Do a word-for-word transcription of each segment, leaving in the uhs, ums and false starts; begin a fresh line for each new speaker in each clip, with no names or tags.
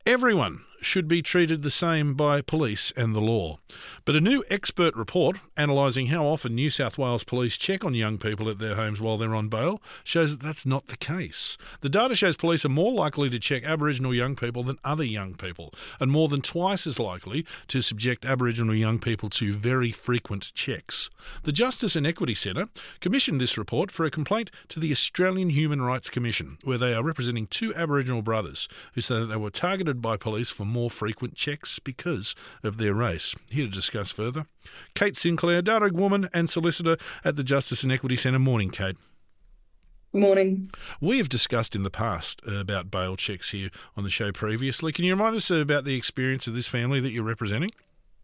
Everyone should be treated the same by police and the law. But a new expert report analysing how often New South Wales police check on young people at their homes while they're on bail shows that that's not the case. The data shows police are more likely to check Aboriginal young people than other young people, and more than twice as likely to subject Aboriginal young people to very frequent checks. The Justice and Equity Centre commissioned this report for a complaint to the Australian Human Rights Commission, where they are representing two Aboriginal brothers who say that they were targeted by police for more frequent checks because of their race. Here to discuss further, Kate Sinclair, Darug woman and solicitor at the Justice and Equity Centre. Morning, Kate.
Morning.
We have discussed in the past about bail checks here on the show previously. Can you remind us about the experience of this family that you're representing?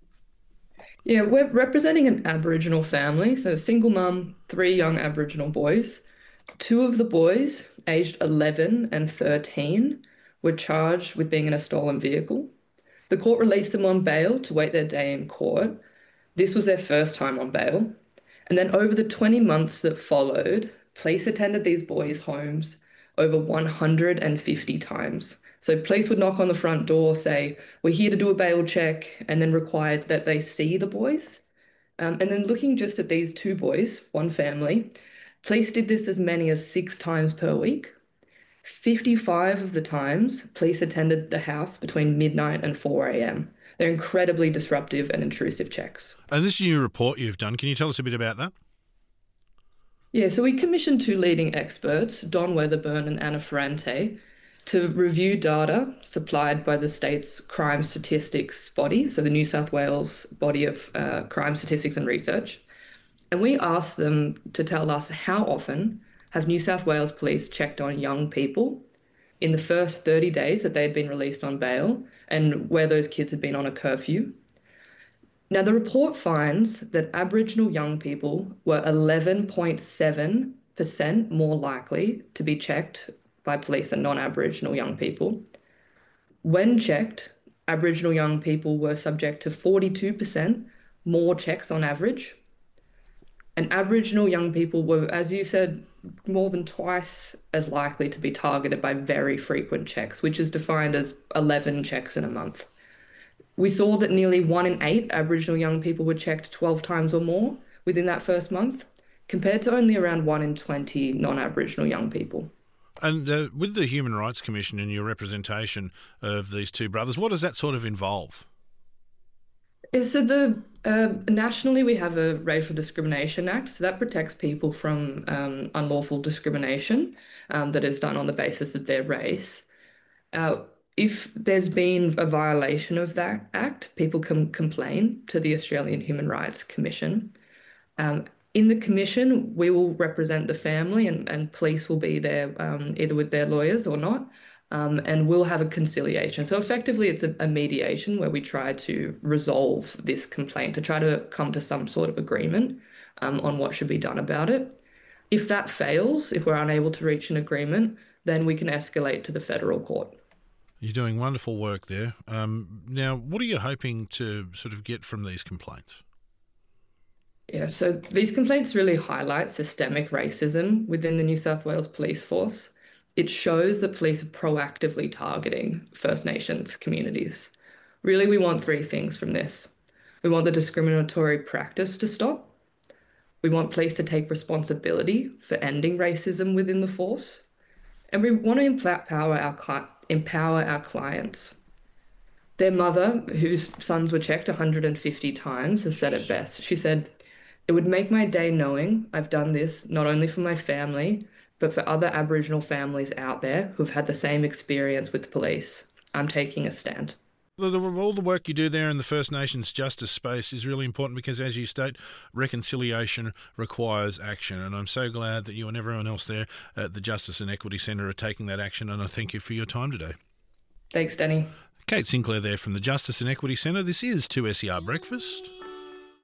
Yeah, we're representing an Aboriginal family, so a single mum, three young Aboriginal boys. Two of the boys, aged eleven and thirteen, were charged with being in a stolen vehicle. The court released them on bail to wait their day in court. This was their first time on bail. And then over the twenty months that followed, police attended these boys' homes over one hundred fifty times. So police would knock on the front door, say, "We're here to do a bail check," and then required that they see the boys. Um, and then looking just at these two boys, one family, police did this as many as six times per week. fifty-five of the times, police attended the house between midnight and four a.m. They're incredibly disruptive and intrusive checks.
And this new report you've done, can you tell us a bit about that?
Yeah, so we commissioned two leading experts, Don Weatherburn and Anna Ferrante, to review data supplied by the state's crime statistics body, so the New South Wales body of uh, crime statistics and research. And we asked them to tell us how often have New South Wales police checked on young people in the first thirty days that they had been released on bail and where those kids had been on a curfew. Now, the report finds that Aboriginal young people were eleven point seven percent more likely to be checked by police than non-Aboriginal young people. When checked, Aboriginal young people were subject to forty-two percent more checks on average. And Aboriginal young people were, as you said, more than twice as likely to be targeted by very frequent checks, which is defined as eleven checks in a month. We saw that nearly one in eight Aboriginal young people were checked twelve times or more within that first month, compared to only around one in twenty non-Aboriginal young people.
And uh, with the Human Rights Commission and your representation of these two brothers, what does that sort of involve?
So the uh, nationally, we have a Racial Discrimination Act, so that protects people from um, unlawful discrimination um, that is done on the basis of their race. Uh, if there's been a violation of that act, people can complain to the Australian Human Rights Commission. Um, in the commission, we will represent the family, and, and police will be there um, either with their lawyers or not. Um, and we'll have a conciliation. So effectively, it's a, a mediation where we try to resolve this complaint, to try to come to some sort of agreement um, on what should be done about it. If that fails, if we're unable to reach an agreement, then we can escalate to the federal court.
You're doing wonderful work there. Um, now, what are you hoping to sort of get from these complaints?
Yeah, so these complaints really highlight systemic racism within the New South Wales Police Force. It shows that police are proactively targeting First Nations communities. Really, we want three things from this. We want the discriminatory practice to stop. We want police to take responsibility for ending racism within the force. And we want to empower our, empower our clients. Their mother, whose sons were checked one hundred fifty times, has said it best. She said, "It would make my day knowing I've done this not only for my family, but for other Aboriginal families out there who've had the same experience with police. I'm taking a stand."
All the work you do there in the First Nations justice space is really important because, as you state, reconciliation requires action. And I'm so glad that you and everyone else there at the Justice and Equity Centre are taking that action, and I thank you for your time today.
Thanks, Danny.
Kate Sinclair there from the Justice and Equity Centre. This is two S E R Breakfast.